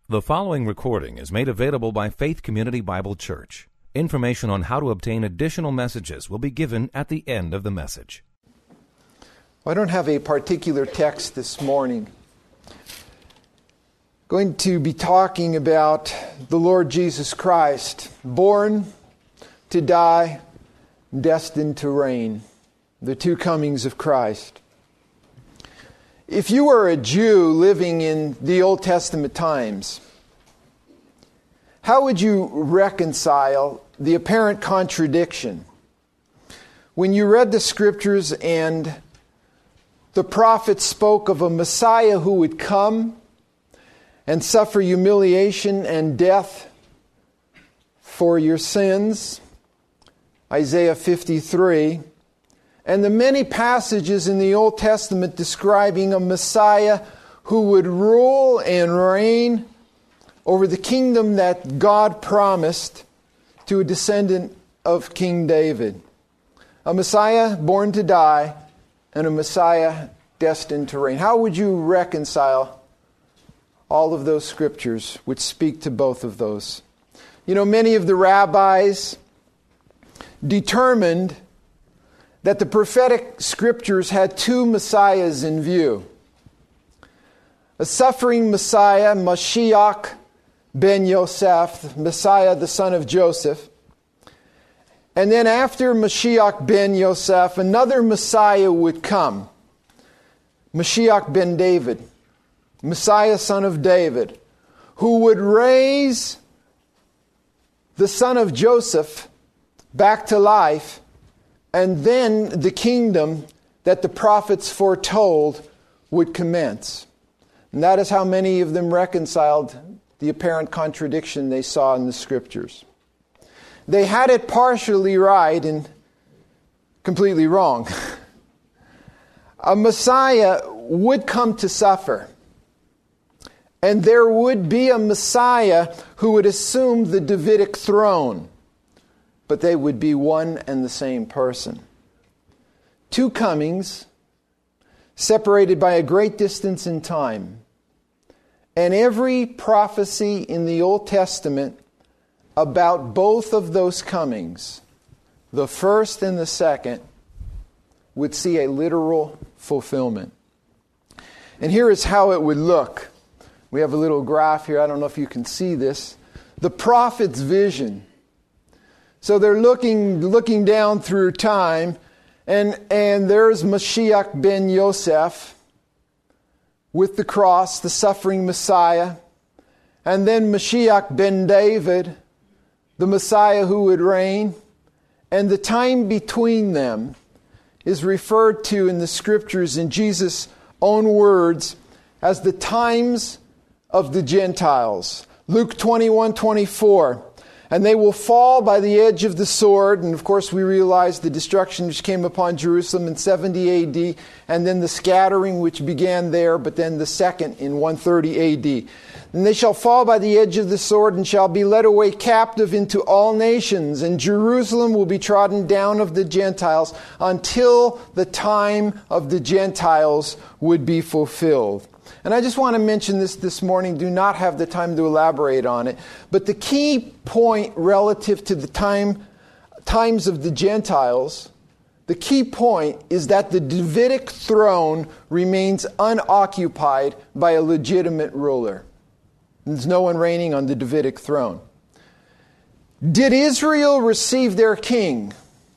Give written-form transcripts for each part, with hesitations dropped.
The following recording is made available by Faith Community Bible Church. Information on how to obtain additional messages will be given at the end of the message. I don't have a particular text this morning. Going to be talking about the Lord Jesus Christ, born to die, destined to reign, the two comings of Christ. If you were a Jew living in the Old Testament times, how would you reconcile the apparent contradiction when you read the Scriptures and the prophets spoke of a Messiah who would come and suffer humiliation and death for your sins, Isaiah 53, and the many passages in the Old Testament describing a Messiah who would rule and reign over the kingdom that God promised to a descendant of King David. A Messiah born to die and a Messiah destined to reign. How would you reconcile all of those scriptures which speak to both of those? You know, many of the rabbis determined that the prophetic scriptures had two Messiahs in view. A suffering Messiah, Mashiach ben Yosef, Messiah the son of Joseph. And then after Mashiach ben Yosef, another Messiah would come. Mashiach ben David, Messiah son of David, who would raise the son of Joseph back to life, and then the kingdom that the prophets foretold would commence. And that is how many of them reconciled the apparent contradiction they saw in the Scriptures. They had it partially right and completely wrong. A Messiah would come to suffer. And there would be a Messiah who would assume the Davidic throne. But they would be one and the same person. Two comings, separated by a great distance in time. And every prophecy in the Old Testament about both of those comings, the first and the second, would see a literal fulfillment. And here is how it would look. We have a little graph here. I don't know if you can see this. The prophet's vision. So they're looking down through time, and there's Mashiach ben Yosef with the cross, the suffering Messiah, and then Mashiach ben David, the Messiah who would reign, and the time between them is referred to in the Scriptures in Jesus' own words as the times of the Gentiles. Luke 21:24. And they will fall by the edge of the sword. And of course we realize the destruction which came upon Jerusalem in 70 A.D. And then the scattering which began there, but then the second in 130 A.D. And they shall fall by the edge of the sword and shall be led away captive into all nations. And Jerusalem will be trodden down of the Gentiles until the time of the Gentiles would be fulfilled. And I just want to mention this morning, do not have the time to elaborate on it. But the key point relative to the times of the Gentiles, the key point is that the Davidic throne remains unoccupied by a legitimate ruler. There's no one reigning on the Davidic throne. Did Israel receive their king?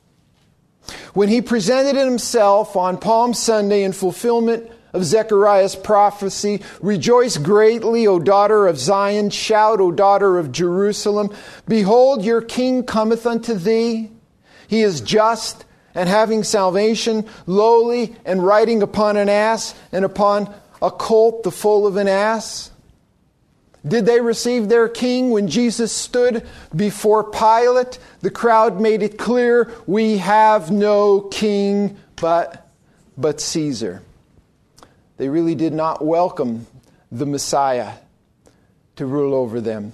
When he presented himself on Palm Sunday in fulfillment of Zechariah's prophecy, rejoice greatly, O daughter of Zion, shout, O daughter of Jerusalem. Behold, your king cometh unto thee. He is just and having salvation, lowly and riding upon an ass, and upon a colt, the foal of an ass. Did they receive their king? When Jesus stood before Pilate, the crowd made it clear, we have no king but Caesar. They really did not welcome the Messiah to rule over them.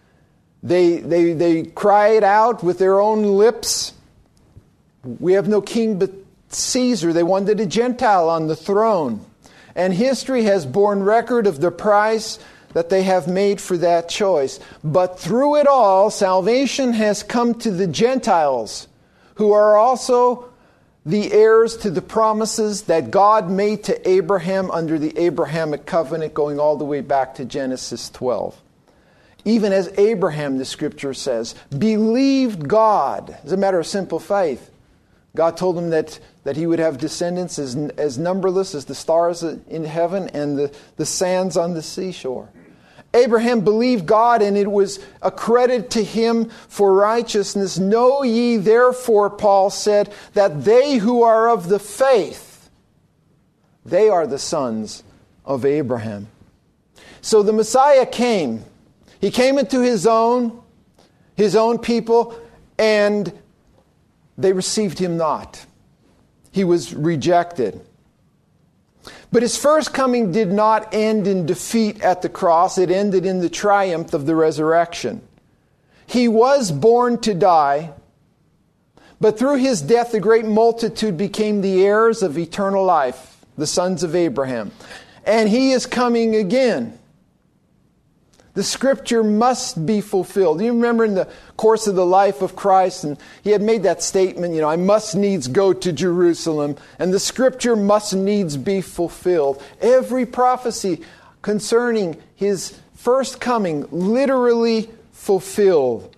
They cried out with their own lips, we have no king but Caesar. They wanted a Gentile on the throne. And history has borne record of the price that they have made for that choice. But through it all, salvation has come to the Gentiles, who are also the heirs to the promises that God made to Abraham under the Abrahamic covenant, going all the way back to Genesis 12. Even as Abraham, the Scripture says, believed God. It's a matter of simple faith. God told him that he would have descendants as numberless as the stars in heaven and the sands on the seashore. Abraham believed God, and it was accredited to him for righteousness. Know ye therefore, Paul said, that they who are of the faith, they are the sons of Abraham. So the Messiah came. He came into his own people, and they received him not. He was rejected. But his first coming did not end in defeat at the cross. It ended in the triumph of the resurrection. He was born to die, but through his death a great multitude became the heirs of eternal life, the sons of Abraham. And he is coming again. The Scripture must be fulfilled. You remember in the course of the life of Christ, and he had made that statement, I must needs go to Jerusalem, and the Scripture must needs be fulfilled. Every prophecy concerning his first coming literally fulfilled.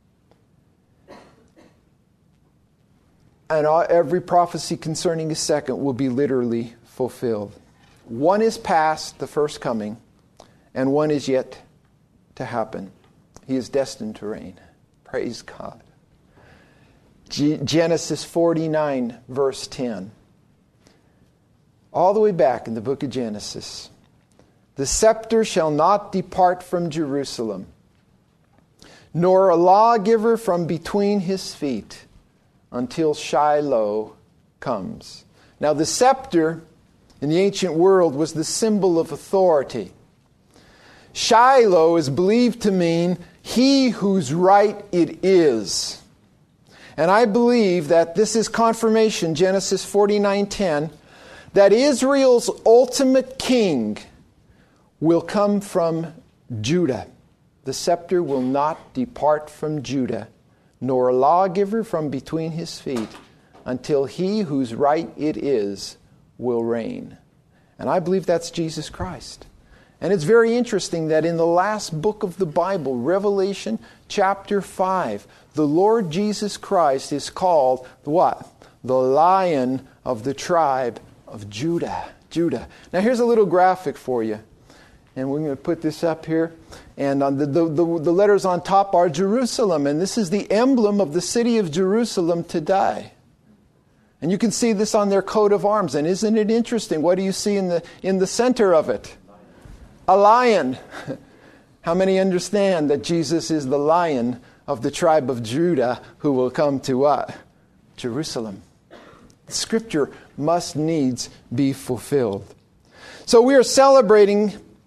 And every prophecy concerning his second will be literally fulfilled. One is past, the first coming, and one is yet to happen. He is destined to reign. Praise God. Genesis 49, verse 10. All the way back in the book of Genesis. The scepter shall not depart from Jerusalem, nor a lawgiver from between his feet, until Shiloh comes. Now the scepter in the ancient world was the symbol of authority. Shiloh is believed to mean he whose right it is. And I believe that this is confirmation, Genesis 49:10, that Israel's ultimate king will come from Judah. The scepter will not depart from Judah, nor a lawgiver from between his feet, until he whose right it is will reign. And I believe that's Jesus Christ. And it's very interesting that in the last book of the Bible, Revelation chapter 5, the Lord Jesus Christ is called what? The Lion of the tribe of Judah. Judah. Now here's a little graphic for you. And we're going to put this up here. And on the letters on top are Jerusalem. And this is the emblem of the city of Jerusalem today. And you can see this on their coat of arms. And isn't it interesting? What do you see in the center of it? A lion. How many understand that Jesus is the Lion of the tribe of Judah who will come to what? Jerusalem. Scripture must needs be fulfilled. So we are celebrating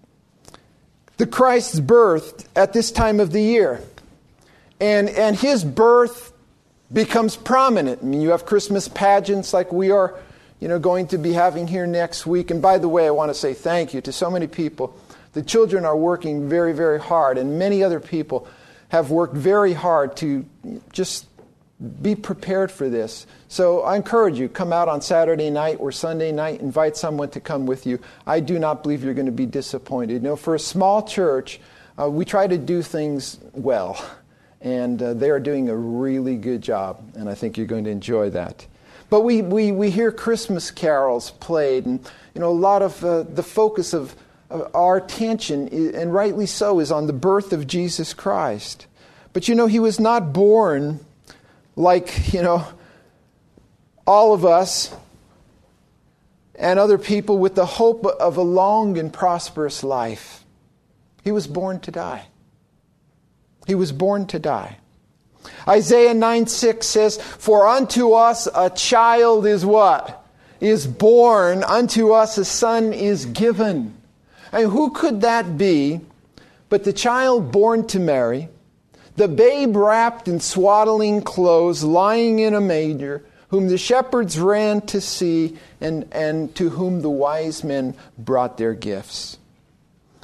the Christ's birth at this time of the year. And his birth becomes prominent. I mean, you have Christmas pageants like we are going to be having here next week. And by the way, I want to say thank you to so many people. The children are working very, very hard, and many other people have worked very hard to just be prepared for this. So I encourage you, come out on Saturday night or Sunday night, invite someone to come with you. I do not believe you're going to be disappointed. For a small church, we try to do things well, and they are doing a really good job, and I think you're going to enjoy that. But we hear Christmas carols played, and a lot of the focus of our attention, and rightly so, is on the birth of Jesus Christ. But he was not born like, all of us and other people with the hope of a long and prosperous life. He was born to die. He was born to die. Isaiah 9:6 says, "For unto us a child is what? Is born, unto us a son is given." And who could that be but the child born to Mary, the babe wrapped in swaddling clothes, lying in a manger, whom the shepherds ran to see, and to whom the wise men brought their gifts.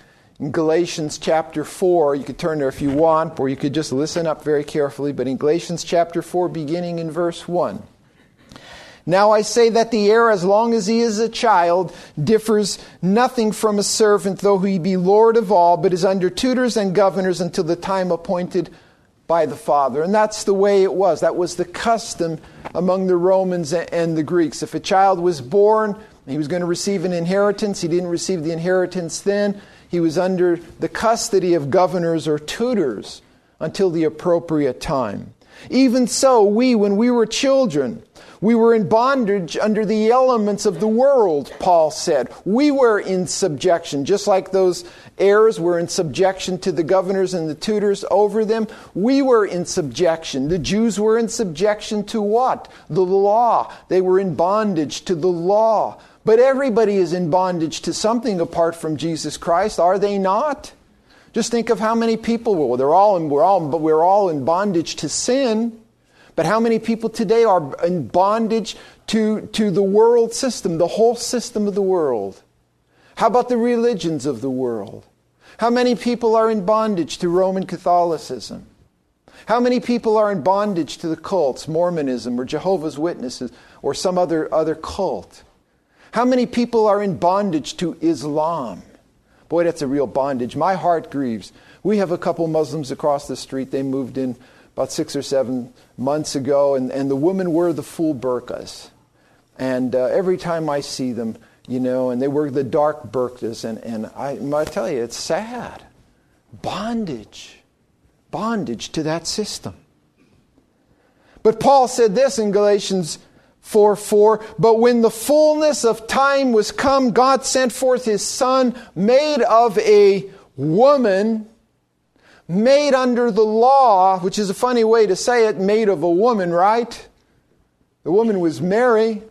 In Galatians chapter 4, you could turn there if you want, or you could just listen up very carefully, but in Galatians chapter 4, beginning in verse 1. Now I say that the heir, as long as he is a child, differs nothing from a servant, though he be Lord of all, but is under tutors and governors until the time appointed by the Father. And that's the way it was. That was the custom among the Romans and the Greeks. If a child was born, he was going to receive an inheritance. He didn't receive the inheritance then. He was under the custody of governors or tutors until the appropriate time. Even so, when we were children, we were in bondage under the elements of the world, Paul said. We were in subjection, just like those heirs were in subjection to the governors and the tutors over them. We were in subjection. The Jews were in subjection to what? The law. They were in bondage to the law. But everybody is in bondage to something apart from Jesus Christ, are they not? Just think of how many people, we're all in bondage to sin. But how many people today are in bondage to the world system, the whole system of the world? How about the religions of the world? How many people are in bondage to Roman Catholicism? How many people are in bondage to the cults, Mormonism or Jehovah's Witnesses or some other cult? How many people are in bondage to Islam? Boy, that's a real bondage. My heart grieves. We have a couple Muslims across the street. They moved in about 6 or 7 months ago, and the women wear the full burqas. And every time I see them, and they wear the dark burqas, and I tell you, it's sad. Bondage to that system. But Paul said this in Galatians 4:4, but when the fullness of time was come, God sent forth His Son, made of a woman, made under the law, which is a funny way to say it, made of a woman, right? The woman was Mary.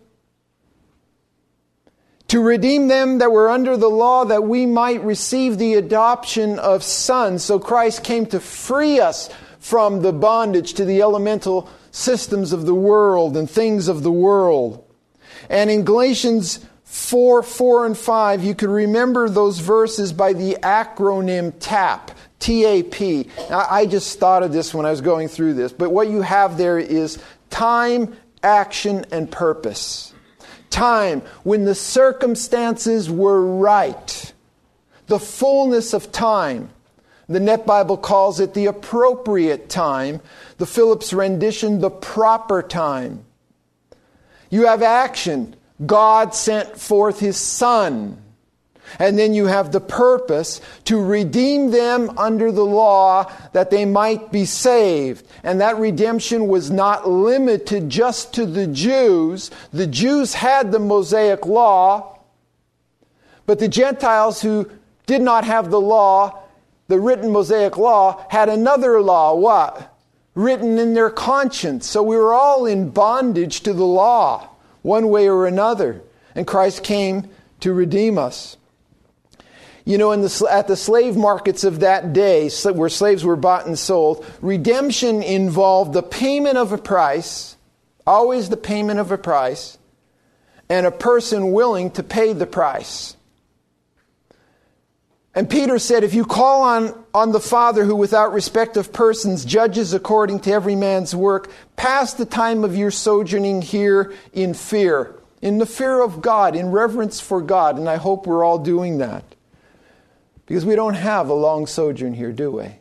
To redeem them that were under the law, that we might receive the adoption of sons. So Christ came to free us from the bondage to the elemental systems of the world and things of the world. And in Galatians 4 and 5, you can remember those verses by the acronym TAP. T-A-P. Now, I just thought of this when I was going through this, but what you have there is time, action, and purpose. Time, when the circumstances were right. The fullness of time. The Net Bible calls it the appropriate time. The Phillips rendition, the proper time. You have action. God sent forth His Son. And then you have the purpose to redeem them under the law that they might be saved. And that redemption was not limited just to the Jews. The Jews had the Mosaic law, but the Gentiles who did not have the law, the written Mosaic law, had another law. What? Written in their conscience. So we were all in bondage to the law, one way or another. And Christ came to redeem us. At the slave markets of that day, where slaves were bought and sold, redemption involved the payment of a price, always the payment of a price, and a person willing to pay the price. And Peter said, if you call on the Father who without respect of persons judges according to every man's work, pass the time of your sojourning here in fear, in the fear of God, in reverence for God. And I hope we're all doing that. Because we don't have a long sojourn here, do we?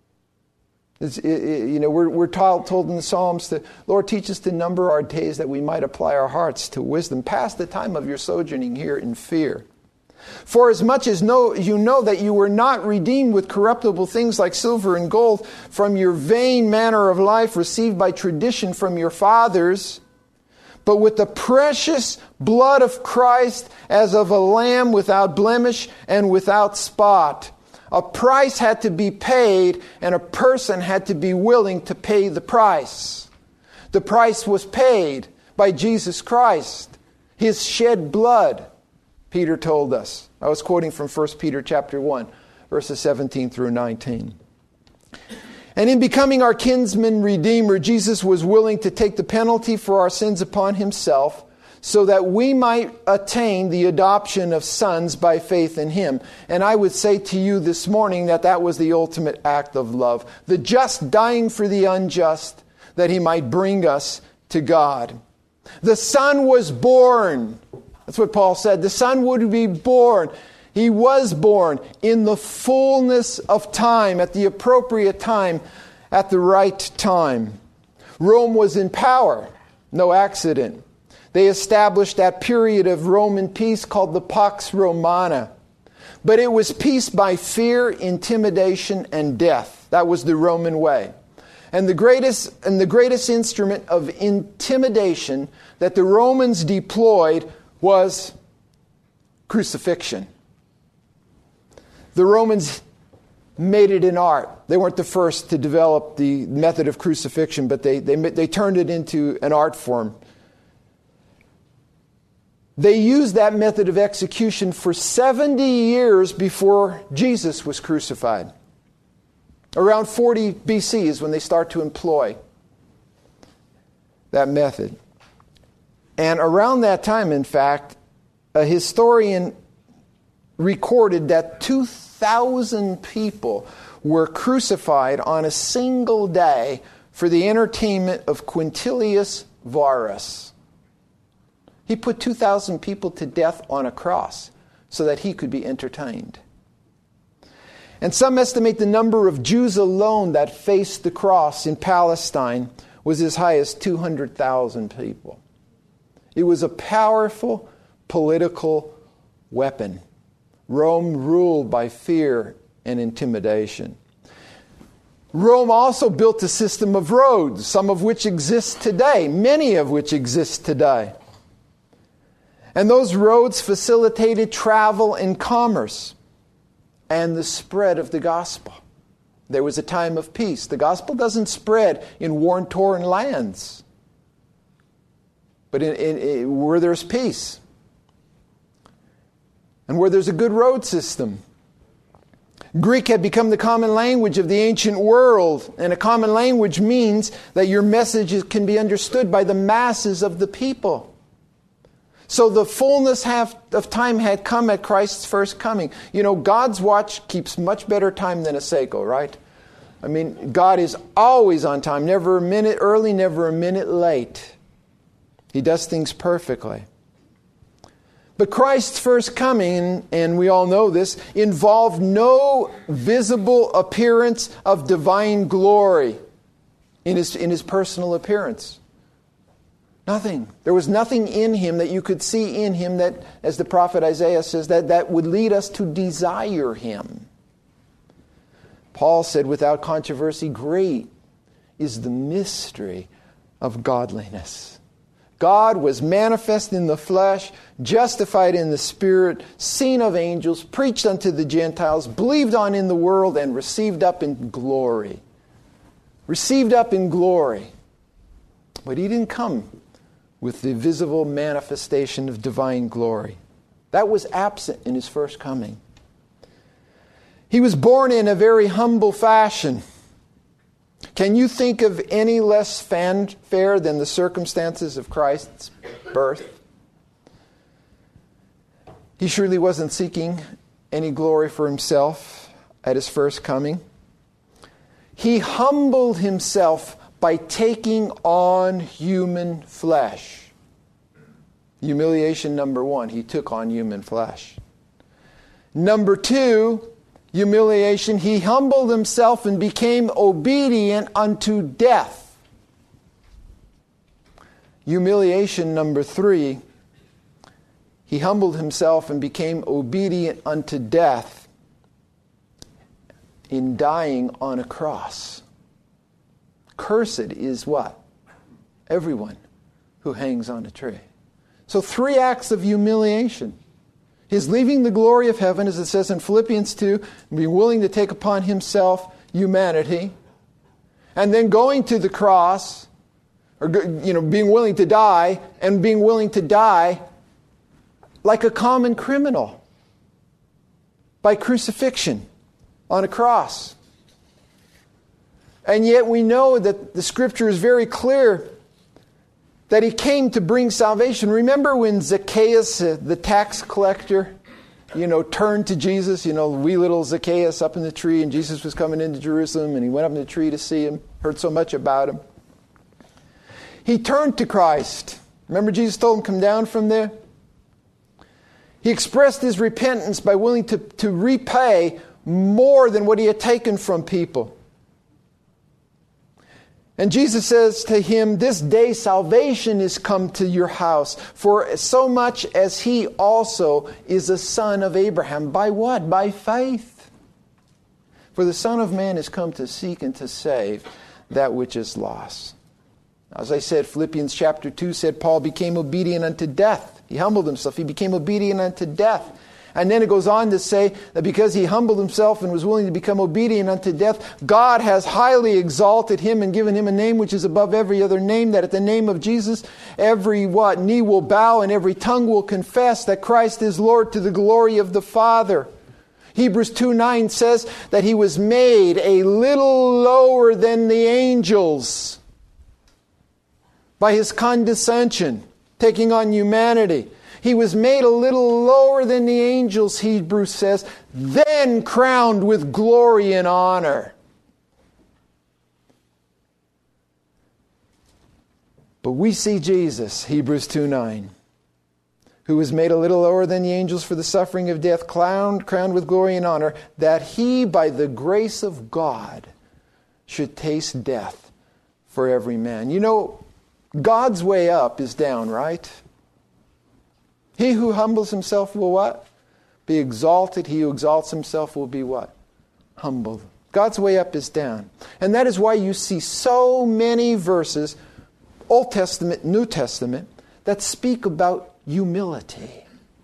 We're told in the Psalms that, Lord, teach us to number our days that we might apply our hearts to wisdom. Pass the time of your sojourning here in fear. For as much as you know that you were not redeemed with corruptible things like silver and gold from your vain manner of life received by tradition from your fathers, but with the precious blood of Christ as of a lamb without blemish and without spot. A price had to be paid, and a person had to be willing to pay the price. The price was paid by Jesus Christ, His shed blood, Peter told us. I was quoting from 1 Peter chapter 1, verses 17 through 19. And in becoming our kinsman redeemer, Jesus was willing to take the penalty for our sins upon Himself so that we might attain the adoption of sons by faith in Him. And I would say to you this morning that that was the ultimate act of love. The just dying for the unjust, that He might bring us to God. The Son was born. That's what Paul said. The Son would be born. He was born in the fullness of time, at the appropriate time, at the right time. Rome was in power. No accident. They established that period of Roman peace called the Pax Romana. But it was peace by fear, intimidation, and death. That was the Roman way. And the greatest instrument of intimidation that the Romans deployed was crucifixion. The Romans made it an art. They weren't the first to develop the method of crucifixion, but they turned it into an art form. They used that method of execution for 70 years before Jesus was crucified. Around 40 BC is when they start to employ that method. And around that time, in fact, a historian recorded that 2,000 people were crucified on a single day for the entertainment of Quintilius Varus. He put 2,000 people to death on a cross so that he could be entertained. And some estimate the number of Jews alone that faced the cross in Palestine was as high as 200,000 people. It was a powerful political weapon. Rome ruled by fear and intimidation. Rome also built a system of roads, some of which exist today, many of which exist today. And those roads facilitated travel and commerce and the spread of the gospel. There was a time of peace. The gospel doesn't spread in war-torn lands, but where there's peace and where there's a good road system. Greek had become the common language of the ancient world, and a common language means that your messages can be understood by the masses of the people. So the fullness of time had come at Christ's first coming. You know, God's watch keeps much better time than a Seiko, right? I mean, God is always on time, never a minute early, never a minute late. He does things perfectly. But Christ's first coming, and we all know this, involved no visible appearance of divine glory in his personal appearance. Nothing. There was nothing in Him that you could see in Him that, as the prophet Isaiah says, that would lead us to desire Him. Paul said, without controversy, great is the mystery of godliness. God was manifest in the flesh, justified in the Spirit, seen of angels, preached unto the Gentiles, believed on in the world, and received up in glory. Received up in glory. But He didn't come with the visible manifestation of divine glory. That was absent in His first coming. He was born in a very humble fashion. Can you think of any less fanfare than the circumstances of Christ's birth? He surely wasn't seeking any glory for Himself at His first coming. He humbled Himself by taking on human flesh. Humiliation number one, He took on human flesh. Number two, humiliation, He humbled Himself and became obedient unto death. Humiliation number three, He humbled Himself and became obedient unto death in dying on a cross. Cursed is what? Everyone who hangs on a tree. So 3 acts of humiliation. His leaving the glory of heaven, as it says in Philippians 2, being willing to take upon Himself humanity, and then going to the cross, or being willing to die, and being willing to die like a common criminal by crucifixion on a cross. And yet we know that the Scripture is very clear that he came to bring salvation. Remember when Zacchaeus, the tax collector, turned to Jesus, wee little Zacchaeus up in the tree, and Jesus was coming into Jerusalem, and he went up in the tree to see him, heard so much about him. He turned to Christ. Remember Jesus told him, come down from there? He expressed his repentance by willing to repay more than what he had taken from people. And Jesus says to him, this day salvation is come to your house, for so much as he also is a son of Abraham. By what? By faith. For the Son of Man is come to seek and to save that which is lost. As I said, Philippians chapter 2 said Paul became obedient unto death. He humbled himself. He became obedient unto death. And then it goes on to say that because he humbled himself and was willing to become obedient unto death, God has highly exalted him and given him a name which is above every other name, that at the name of Jesus every knee will bow and every tongue will confess that Christ is Lord, to the glory of the Father. Hebrews 2:9 says that he was made a little lower than the angels by his condescension, taking on humanity. He was made a little lower than the angels, Hebrews says, then crowned with glory and honor. But we see Jesus, Hebrews 2:9, who was made a little lower than the angels for the suffering of death, crowned with glory and honor, that he, by the grace of God, should taste death for every man. God's way up is down, right? He who humbles himself will what? Be exalted. He who exalts himself will be what? Humbled. God's way up is down. And that is why you see so many verses, Old Testament, New Testament, that speak about humility.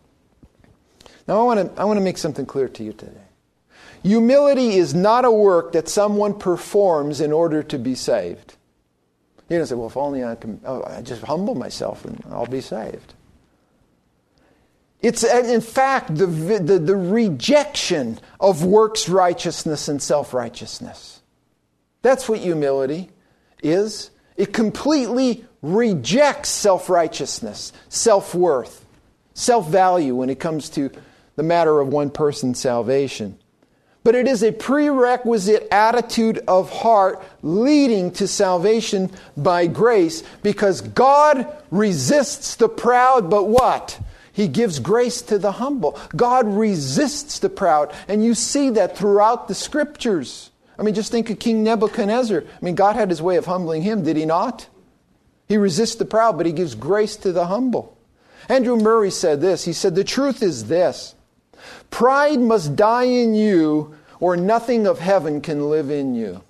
Now I want to make something clear to you today. Humility is not a work that someone performs in order to be saved. You don't say, well, if only I just humble myself and I'll be saved. It's, in fact, the rejection of works righteousness and self-righteousness. That's what humility is. It completely rejects self-righteousness, self-worth, self-value when it comes to the matter of one person's salvation. But it is a prerequisite attitude of heart leading to salvation by grace, because God resists the proud, but what? He gives grace to the humble. God resists the proud. And you see that throughout the Scriptures. Just think of King Nebuchadnezzar. God had his way of humbling him, did he not? He resists the proud, but he gives grace to the humble. Andrew Murray said this. He said, the truth is this. Pride must die in you, or nothing of heaven can live in you.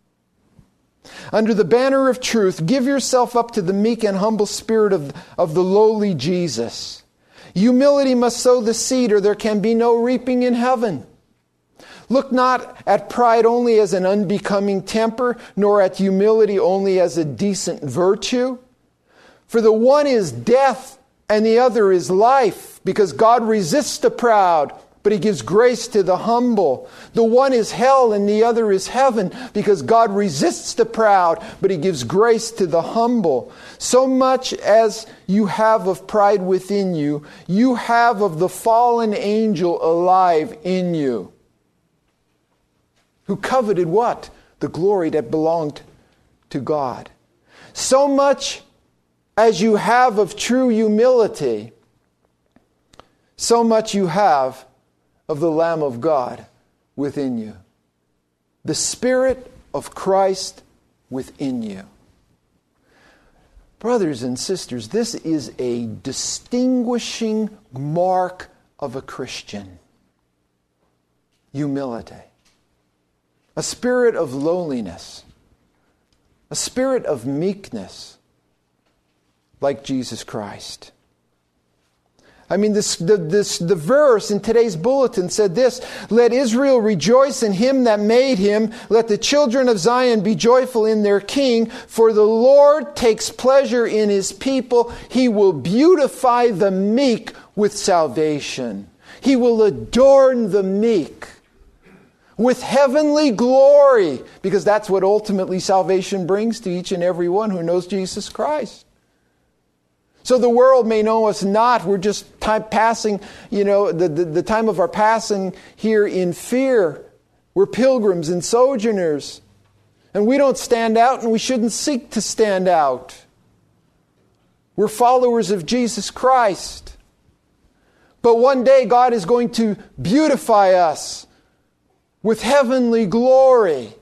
Under the banner of truth, give yourself up to the meek and humble spirit of the lowly Jesus. Humility must sow the seed, or there can be no reaping in heaven. Look not at pride only as an unbecoming temper, nor at humility only as a decent virtue. For the one is death, and the other is life, because God resists the proud, but He gives grace to the humble. The one is hell, and the other is heaven, because God resists the proud, but He gives grace to the humble. So much as you have of pride within you, you have of the fallen angel alive in you, who coveted what? The glory that belonged to God. So much as you have of true humility, so much you have of the Lamb of God within you. The Spirit of Christ within you. Brothers and sisters, this is a distinguishing mark of a Christian. Humility. A spirit of lowliness. A spirit of meekness, like Jesus Christ. The verse in today's bulletin said this: let Israel rejoice in Him that made him. Let the children of Zion be joyful in their King. For the Lord takes pleasure in His people. He will beautify the meek with salvation. He will adorn the meek with heavenly glory, because that's what ultimately salvation brings to each and every one who knows Jesus Christ. So the world may know us not. We're just passing, the time of our passing here in fear. We're pilgrims and sojourners. And we don't stand out, and we shouldn't seek to stand out. We're followers of Jesus Christ. But one day God is going to beautify us with heavenly glory,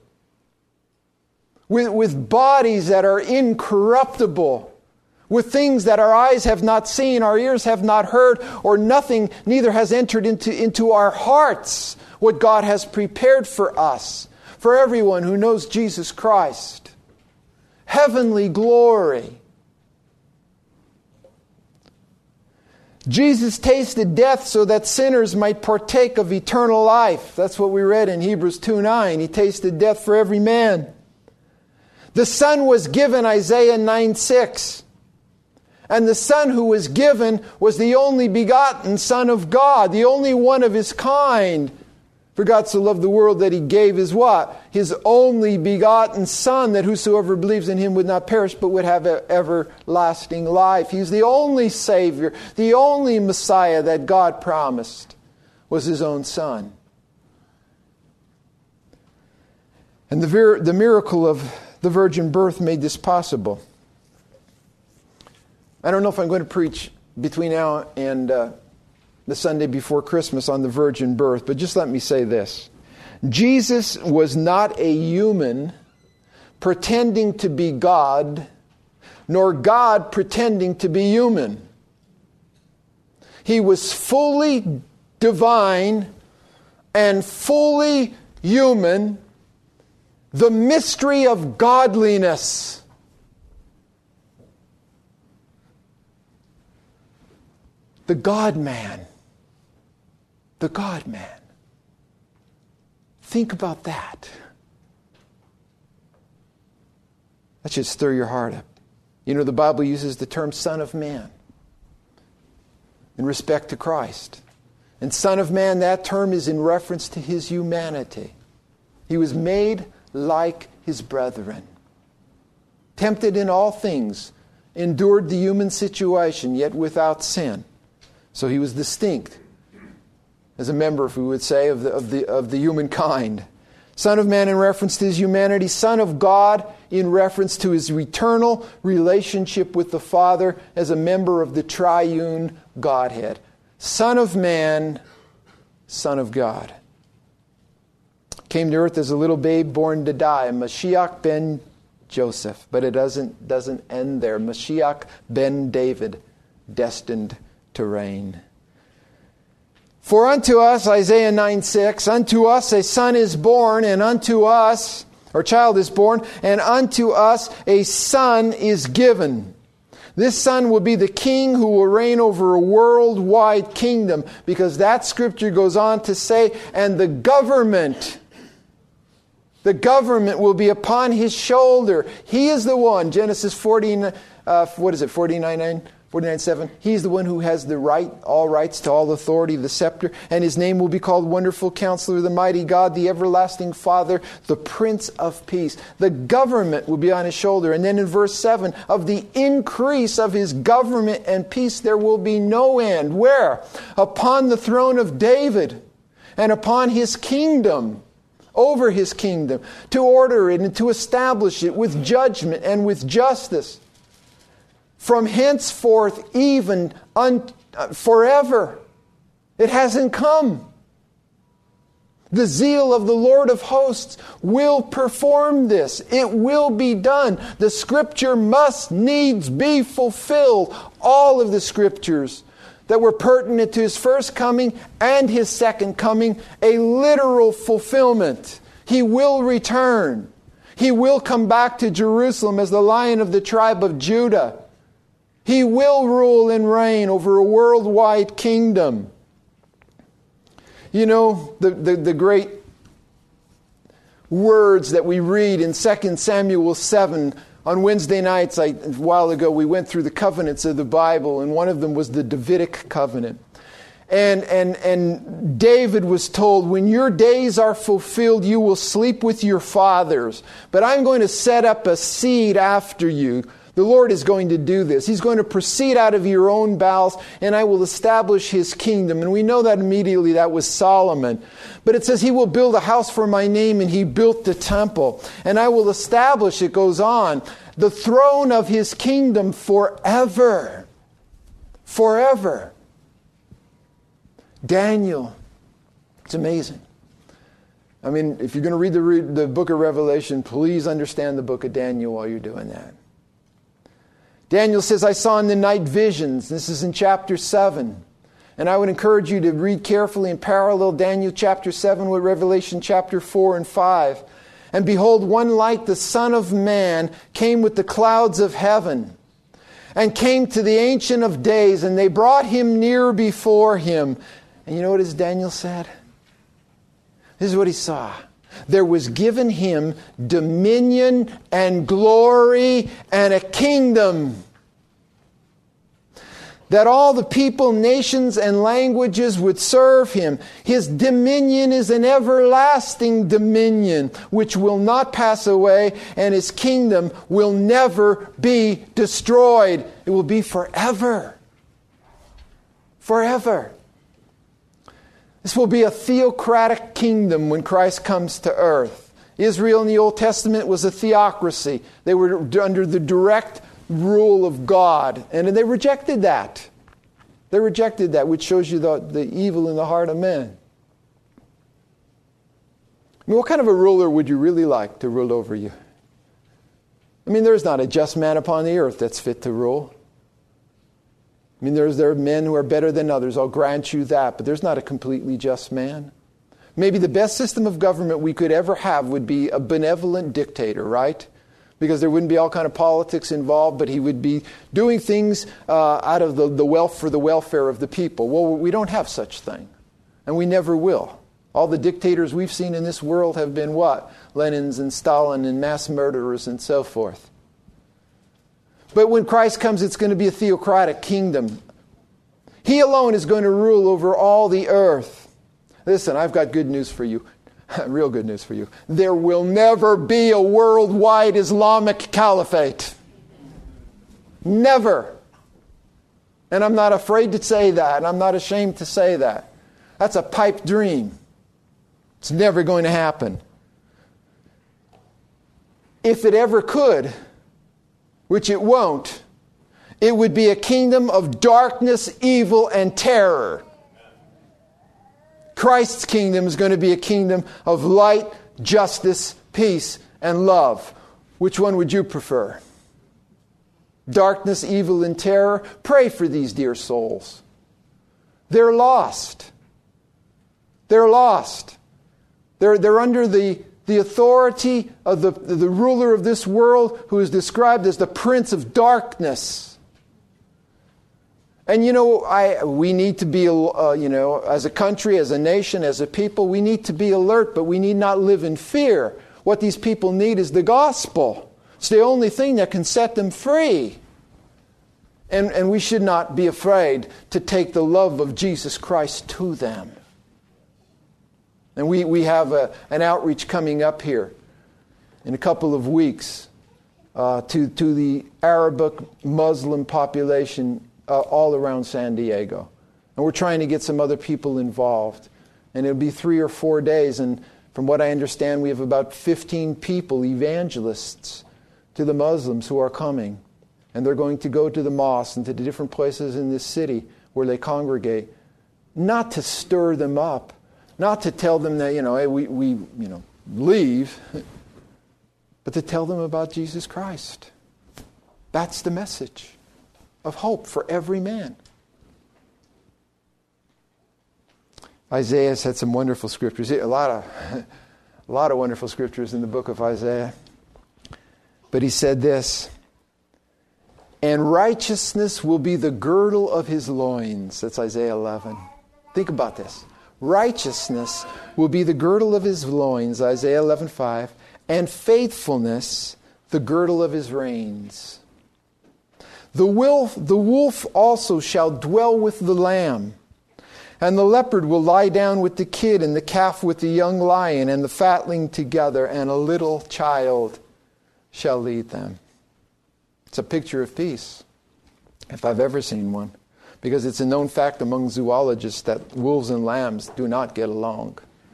with bodies that are incorruptible, with things that our eyes have not seen, our ears have not heard, or nothing, neither has entered into our hearts what God has prepared for us, for everyone who knows Jesus Christ. Heavenly glory. Jesus tasted death so that sinners might partake of eternal life. That's what we read in Hebrews 2:9. He tasted death for every man. The Son was given, Isaiah 9:6. And the Son who was given was the only begotten Son of God, the only one of His kind. For God so loved the world that He gave His what? His only begotten Son, that whosoever believes in Him would not perish but would have everlasting life. He's the only Savior, the only Messiah that God promised was His own Son. And the miracle of the virgin birth made this possible. I don't know if I'm going to preach between now and the Sunday before Christmas on the virgin birth, but just let me say this. Jesus was not a human pretending to be God, nor God pretending to be human. He was fully divine and fully human, the mystery of godliness. The God-man. The God-man. Think about that. That should stir your heart up. You know, the Bible uses the term Son of Man in respect to Christ. And Son of Man, that term is in reference to His humanity. He was made like His brethren. Tempted in all things, endured the human situation, yet without sin. So He was distinct as a member, if we would say, of the humankind. Son of Man in reference to His humanity. Son of God in reference to His eternal relationship with the Father as a member of the triune Godhead. Son of Man, Son of God. Came to earth as a little babe born to die. Mashiach ben Joseph. But it doesn't end there. Mashiach ben David, destined to reign. For unto us, Isaiah 9:6, unto us a son is born, and unto us, or child is born, and unto us a son is given. This son will be the king who will reign over a worldwide kingdom, because that scripture goes on to say, and the government will be upon His shoulder. He is the one, Genesis 49:7. He's the one who has the right, all rights to all authority, the scepter. And His name will be called Wonderful Counselor, the Mighty God, the Everlasting Father, the Prince of Peace. The government will be on His shoulder. And then in verse 7, of the increase of His government and peace there will be no end. Where? Upon the throne of David and upon His kingdom. Over His kingdom. To order it and to establish it with judgment and with justice. From henceforth even forever. It hasn't come. The zeal of the Lord of hosts will perform this. It will be done. The scripture must needs be fulfilled. All of the scriptures that were pertinent to His first coming and His second coming, a literal fulfillment. He will return. He will come back to Jerusalem as the Lion of the tribe of Judah. He will rule and reign over a worldwide kingdom. You know, the great words that we read in 2 Samuel 7. On Wednesday nights, a while ago, we went through the covenants of the Bible, and one of them was the Davidic covenant. And David was told, when your days are fulfilled, you will sleep with your fathers. But I'm going to set up a seed after you, The Lord is going to do this. He's going to proceed out of your own bowels, and I will establish His kingdom. And we know that immediately that was Solomon. But it says He will build a house for my name, and He built the temple. And I will establish, it goes on, the throne of His kingdom forever. Forever. Daniel. It's amazing. I mean, if you're going to read the book of Revelation, please understand the book of Daniel while you're doing that. Daniel says, I saw in the night visions. This is in chapter 7. And I would encourage you to read carefully and parallel Daniel chapter 7 with Revelation chapter 4 and 5. And behold, one like the Son of Man came with the clouds of heaven, and came to the Ancient of Days, and they brought Him near before Him. And you know what Daniel said? This is what he saw. There was given Him dominion and glory and a kingdom, that all the people, nations, and languages would serve Him. His dominion is an everlasting dominion which will not pass away, and His kingdom will never be destroyed. It will be forever. Forever. This will be a theocratic kingdom when Christ comes to earth. Israel in the Old Testament was a theocracy. They were under the direct rule of God. And they rejected that. They rejected that, which shows you the evil in the heart of men. I mean, what kind of a ruler would you really like to rule over you? I mean, there's not a just man upon the earth that's fit to rule. I mean, there are men who are better than others. I'll grant you that. But there's not a completely just man. Maybe the best system of government we could ever have would be a benevolent dictator, right? Because there wouldn't be all kind of politics involved, but he would be doing things out of the wealth for the welfare of the people. Well, we don't have such thing. And we never will. All the dictators we've seen in this world have been what? Lenins and Stalin and mass murderers and so forth. But when Christ comes, it's going to be a theocratic kingdom. He alone is going to rule over all the earth. Listen, I've got good news for you. Real good news for you. There will never be a worldwide Islamic caliphate. Never. And I'm not afraid to say that. And I'm not ashamed to say that. That's a pipe dream. It's never going to happen. If it ever could, which it won't, it would be a kingdom of darkness, evil, and terror. Christ's kingdom is going to be a kingdom of light, justice, peace, and love. Which one would you prefer? Darkness, evil, and terror? Pray for these dear souls. They're lost. They're lost. They're under the authority of the ruler of this world, who is described as the prince of darkness. And we need to be, as a country, as a nation, as a people, we need to be alert, but we need not live in fear. What these people need is the gospel. It's the only thing that can set them free. And we should not be afraid to take the love of Jesus Christ to them. And we have an outreach coming up here in a couple of weeks to the Arabic Muslim population all around San Diego. And we're trying to get some other people involved. And it'll be 3 or 4 days. And from what I understand, we have about 15 people, evangelists, to the Muslims who are coming. And they're going to go to the mosques and to the different places in this city where they congregate. Not to stir them up. Not to tell them that, hey, we leave. But to tell them about Jesus Christ. That's the message of hope for every man. Isaiah said some wonderful scriptures. A lot of wonderful scriptures in the book of Isaiah. But he said this, and righteousness will be the girdle of his loins. That's Isaiah 11. Think about this. Righteousness will be the girdle of his loins, Isaiah 11:5, and faithfulness the girdle of his reins. The wolf also shall dwell with the lamb, and the leopard will lie down with the kid, and the calf with the young lion, and the fatling together, and a little child shall lead them. It's a picture of peace, if I've ever seen one. Because it's a known fact among zoologists that wolves and lambs do not get along.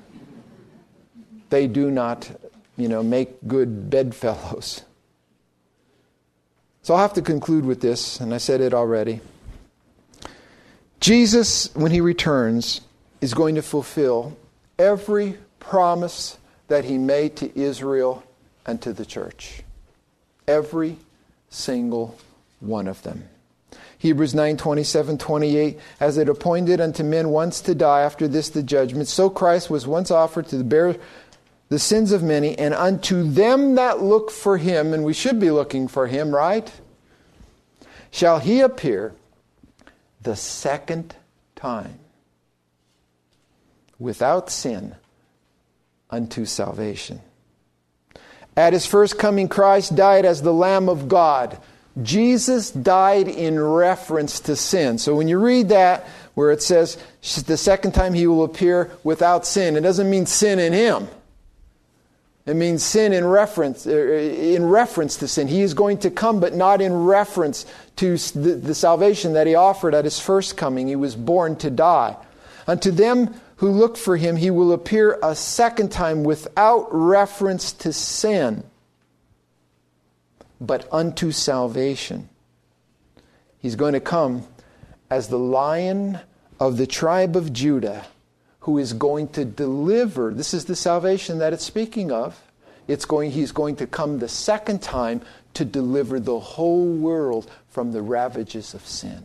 They do not, make good bedfellows. So I'll have to conclude with this, and I said it already. Jesus, when he returns, is going to fulfill every promise that he made to Israel and to the church. Every single one of them. Hebrews 9:27-28, as it appointed unto men once to die, after this the judgment, so Christ was once offered to bear the sins of many, and unto them that look for him, and we should be looking for him, right? Shall he appear the second time without sin unto salvation. At his first coming, Christ died as the Lamb of God. Jesus died in reference to sin. So when you read that, where it says the second time he will appear without sin, it doesn't mean sin in him. It means sin in reference to sin. He is going to come, but not in reference to the salvation that he offered at his first coming. He was born to die. Unto them who look for him, he will appear a second time without reference to sin, but unto salvation. He's going to come as the Lion of the tribe of Judah, who is going to deliver. This is the salvation that it's speaking of. He's going to come the second time to deliver the whole world from the ravages of sin.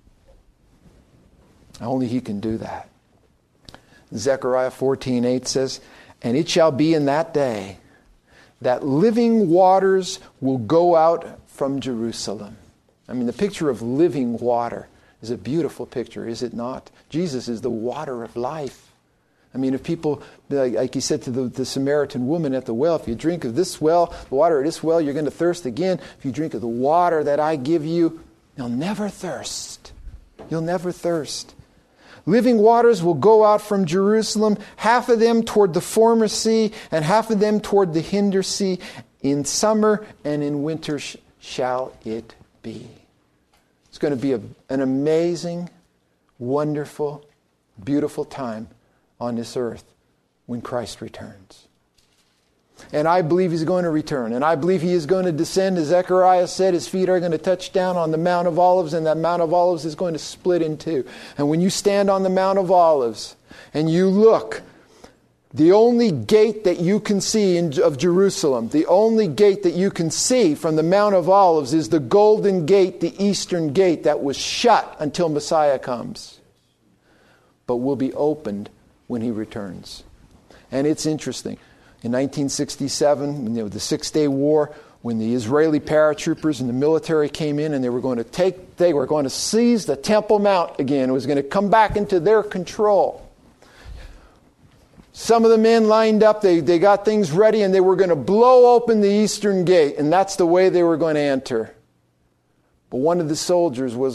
Only he can do that. Zechariah 14:8 says, "And it shall be in that day that living waters will go out from Jerusalem." I mean, the picture of living water is a beautiful picture, is it not? Jesus is the water of life. I mean, if people, like he said to the Samaritan woman at the well, if you drink of this well, the water of this well, you're going to thirst again. If you drink of the water that I give you, you'll never thirst. You'll never thirst. Living waters will go out from Jerusalem, half of them toward the former sea, and half of them toward the hinder sea. In summer and in winter shall it be. It's going to be an amazing, wonderful, beautiful time on this earth when Christ returns. And I believe he's going to return. And I believe he is going to descend. As Zechariah said, his feet are going to touch down on the Mount of Olives, and that Mount of Olives is going to split in two. And when you stand on the Mount of Olives and you look, the only gate that you can see of Jerusalem, the only gate that you can see from the Mount of Olives is the Golden Gate, the Eastern Gate that was shut until Messiah comes, but will be opened when he returns. And it's interesting. In 1967, the Six-Day War, when the Israeli paratroopers and the military came in and they were going to seize the Temple Mount again. It was going to come back into their control. Some of the men lined up, they got things ready, and they were going to blow open the Eastern Gate, and that's the way they were going to enter. But one of the soldiers was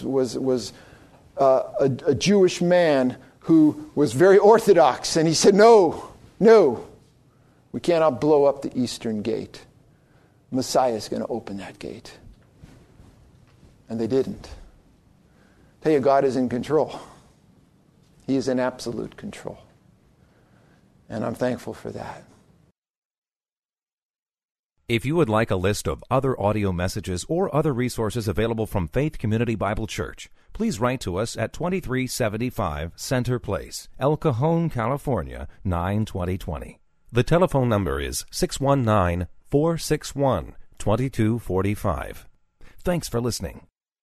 a Jewish man who was very orthodox, and he said, No, we cannot blow up the Eastern Gate. Messiah is going to open that gate. And they didn't. Tell you, God is in control. He is in absolute control. And I'm thankful for that. If you would like a list of other audio messages or other resources available from Faith Community Bible Church, please write to us at 2375 Center Place, El Cajon, California, 92020. The telephone number is 619-461-2245. Thanks for listening.